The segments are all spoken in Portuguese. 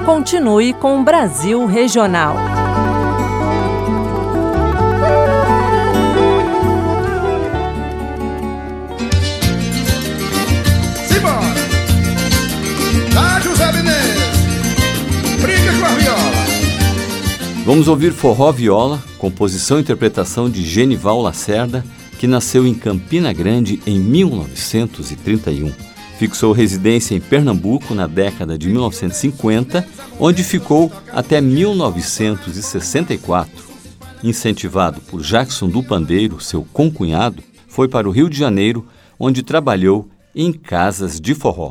Continue com o Brasil Regional. Simbora! Tá, José Benês! Briga com a viola! Vamos ouvir Forró Viola, composição e interpretação de Genival Lacerda, que nasceu em Campina Grande em 1931. Fixou residência em Pernambuco na década de 1950, onde ficou até 1964. Incentivado por Jackson do Pandeiro, seu concunhado, foi para o Rio de Janeiro, onde trabalhou em casas de forró.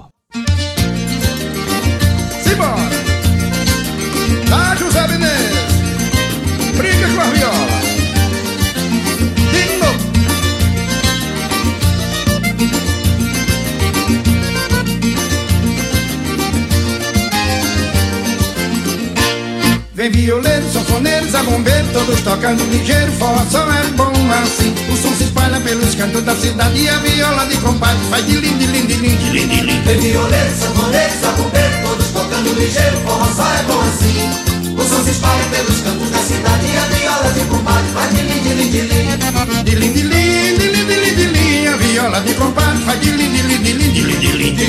Simbora! Tá, José Benês! Briga com a viola! Vem violeiro, sanfoneiro, zabumbeiro, todos tocando ligeiro, forró só é bom assim. O som se espalha pelos cantos da cidade e a viola de compadre faz de lindo, lindo, lindo, lindo, lindo. Vem violeiro, sanfoneiro, zabumbeiro, todos tocando ligeiro, forró só é bom assim. O som se espalha pelos cantos da cidade e a viola de compadre faz de lindo, lindo, lindo. De lindo, lindo, lindo, lindo, lindo, a viola de compadre faz de lindo, lindo, lindo, lindo, lindo.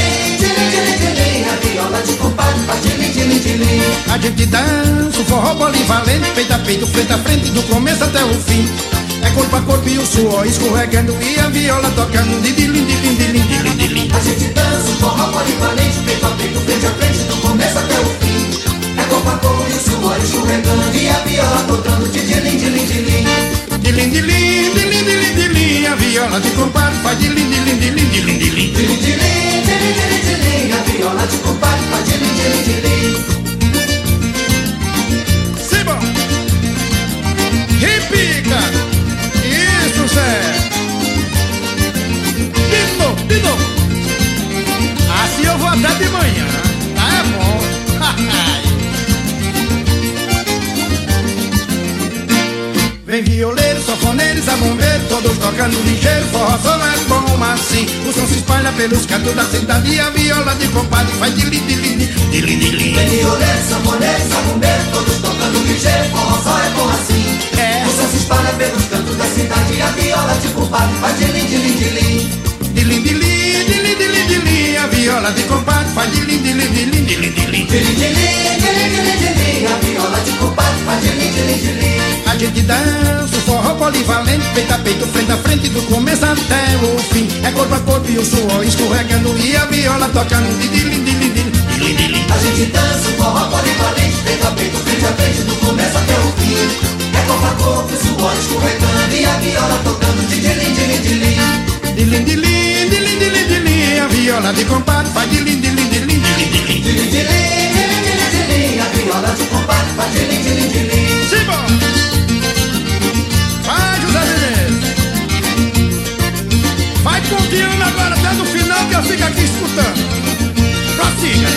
A viola de compadre faz de lindo, lindo, lindo. A gente dança o forró polivalente, peito a peito, frente a frente, do começo até o fim. É corpo a corpo e o suor escorregando e a viola tocando de lindo, lindo, lindo, lindo, lindo. A gente dança o forró polivalente, peito a peito, frente a frente, do começo até o fim. É corpo a corpo e o suor escorregando e a viola tocando de lindo, lindo, lindo. De lindo, lindo, lindo, lindo, lindo, a viola de compadre faz de lindo, lindo, lindo, lindo, lindo. A viola de compadre faz de lindo, lindo, lindo. Simbora! Repica! Isso, Zé! De novo! Assim eu vou até de manhã, tá? É bom! Vem violeiro, sanfoneiro, zabumbeiro, todos tocando ligeiro, forró só é bom assim. O som se espalha pelos cantos da cidade e a viola de compadre faz de lindo, lindo, de lindo, lindo. Vem violeiro, sanfoneiro, zabumbeiro, todos tocando ligeiro, forró só é bom assim. O som se espalha pelos cantos da cidade e a viola de compadre faz de lindo, lindo, lindo. De lindo, lindo, lindo, lindo, lindo, a viola de compadre faz de lindo, lindo, lindo, lindo, lindo. A viola de compadre faz de lindo, lindo, lindo. A gente dança o forró polivalente, peito a peito, frente a frente, do começo até o fim. É corpo a corpo e o suor escorregando e a viola tocando de lindo, lindo, lindo. A gente dança o forró polivalente, peito a peito, frente a frente, do começo até o fim. É corpo a corpo e o suor escorregando e a viola tocando de lindo, lindo, lindo. De lindo, lindo, lindo, lindo, lindo, a viola de compadre faz de lindo, lindo, lindo, lindo. A viola de compadre faz de lindo, lindo, lindo. Simbora! Vai, José Benês! Vai ponteando agora até no final que eu fico aqui escutando. Prossiga!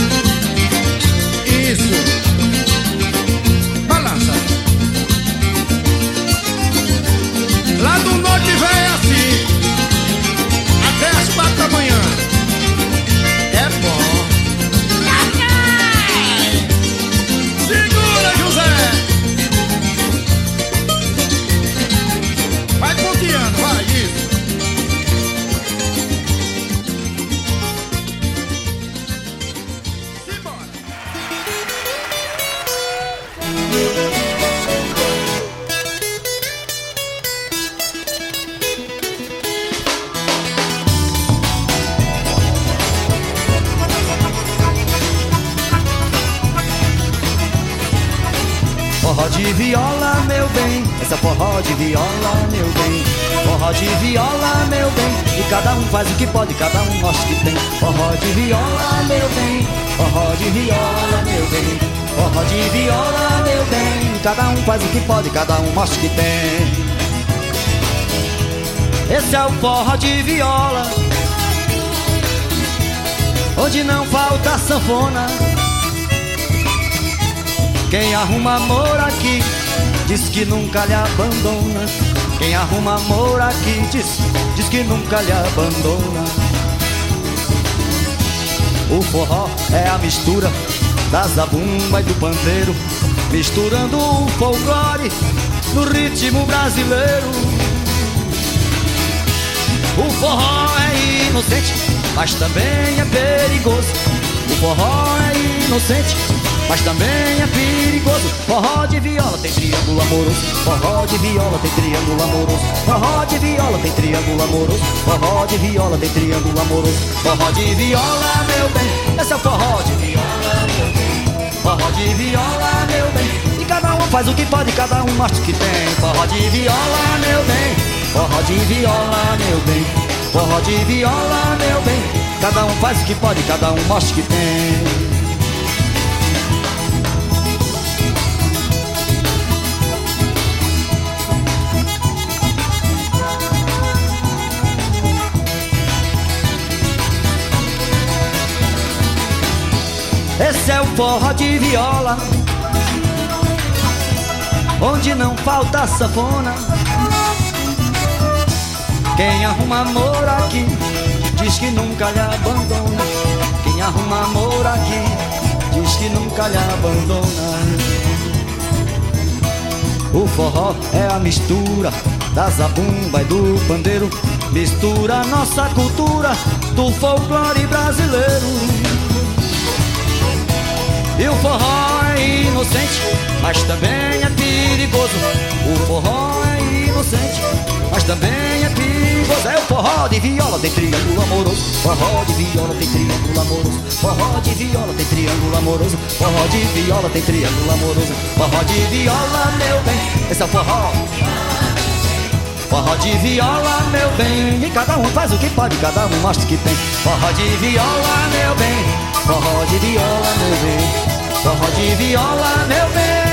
Isso! Balança! Lá do norte vem assim, até as 4 da manhã. É bom! Segura, José! Vai ponteando, vai, isso! Simbora! Forró de viola, meu bem, essa forró de viola, meu bem. Forró de viola, meu bem, e cada um faz o que pode, cada um mostra o que tem. Forró de viola, meu bem, forró de viola, meu bem. Forró de viola, meu bem, cada um faz o que pode, cada um mostra o que tem. Esse é o forró de viola, onde não falta sanfona. Quem arruma amor aqui diz que nunca lhe abandona. Quem arruma amor aqui diz que nunca lhe abandona. O forró é a mistura da zabumba e do pandeiro, misturando o folclore no ritmo brasileiro. O forró é inocente, mas também é perigoso. O forró é inocente, mas também é perigoso. Forró de viola tem triângulo amoroso. Forró de viola tem triângulo amoroso. Forró de viola tem triângulo amoroso. Forró de viola tem triângulo amoroso. Forró de viola, meu bem, esse é o forró de viola, meu bem. Forró de viola, meu bem, e cada um faz o que pode, cada um mostra o que tem. Forró de viola, meu bem. Forró de viola, meu bem. Forró de viola, meu bem, cada um faz o que pode, cada um mostra o que tem. Esse é o forró de viola, onde não falta sanfona. Quem arruma amor aqui diz que nunca lhe abandona. Quem arruma amor aqui diz que nunca lhe abandona. O forró é a mistura da zabumba e do pandeiro, mistura a nossa cultura do folclore brasileiro. E o forró é inocente, mas também é perigoso. O forró é inocente, mas também é perigoso. É o forró de viola tem triângulo amoroso. Forró de viola tem triângulo amoroso. Forró de viola tem triângulo amoroso. Forró de viola tem triângulo amoroso. Forró de viola, meu bem, esse é o forró. Forró de viola, meu bem, e cada um faz o que pode, cada um mostra o que tem. Forró de viola, meu bem. Forró de viola, meu bem. Forró de viola, meu bem.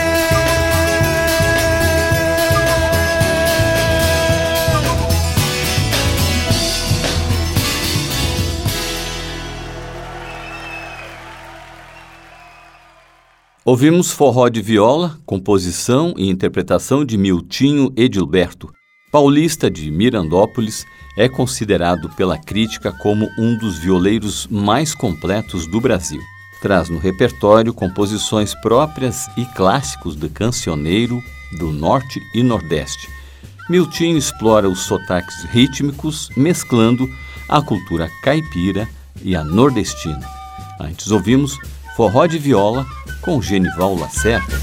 Ouvimos Forró de Viola, composição e interpretação de Miltinho Edilberto. Paulista de Mirandópolis, é considerado pela crítica como um dos violeiros mais completos do Brasil. Traz no repertório composições próprias e clássicos do cancioneiro do Norte e Nordeste. Miltinho explora os sotaques rítmicos, mesclando a cultura caipira e a nordestina. Antes ouvimos Forró de Viola com Genival Lacerda.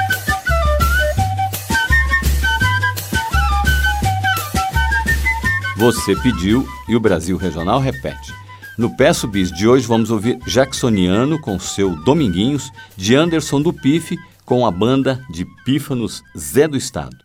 Você pediu e o Brasil Regional repete. No Peço Bis de hoje vamos ouvir Jacksoniano com seu Dominguinhos, de Anderson do Pife com a banda de pífanos Zé do Estado.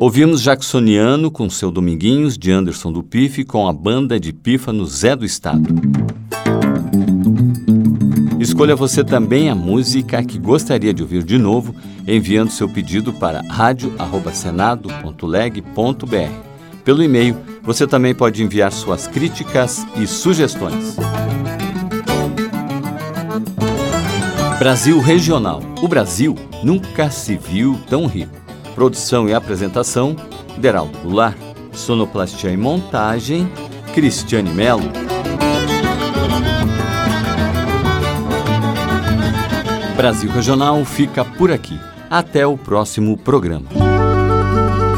Ouvimos Jacksoniano com seu Dominguinhos, de Anderson do Pife, com a banda de pífano Zé do Estado. Escolha você também a música que gostaria de ouvir de novo, enviando seu pedido para radio@senado.leg.br. Pelo e-mail, você também pode enviar suas críticas e sugestões. Brasil Regional. O Brasil nunca se viu tão rico. Produção e apresentação, Deraldo Goulart. Sonoplastia e montagem, Cristiane Melo. Brasil Regional fica por aqui. Até o próximo programa.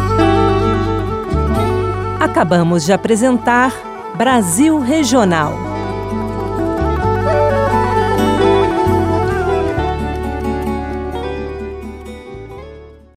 Acabamos de apresentar Brasil Regional.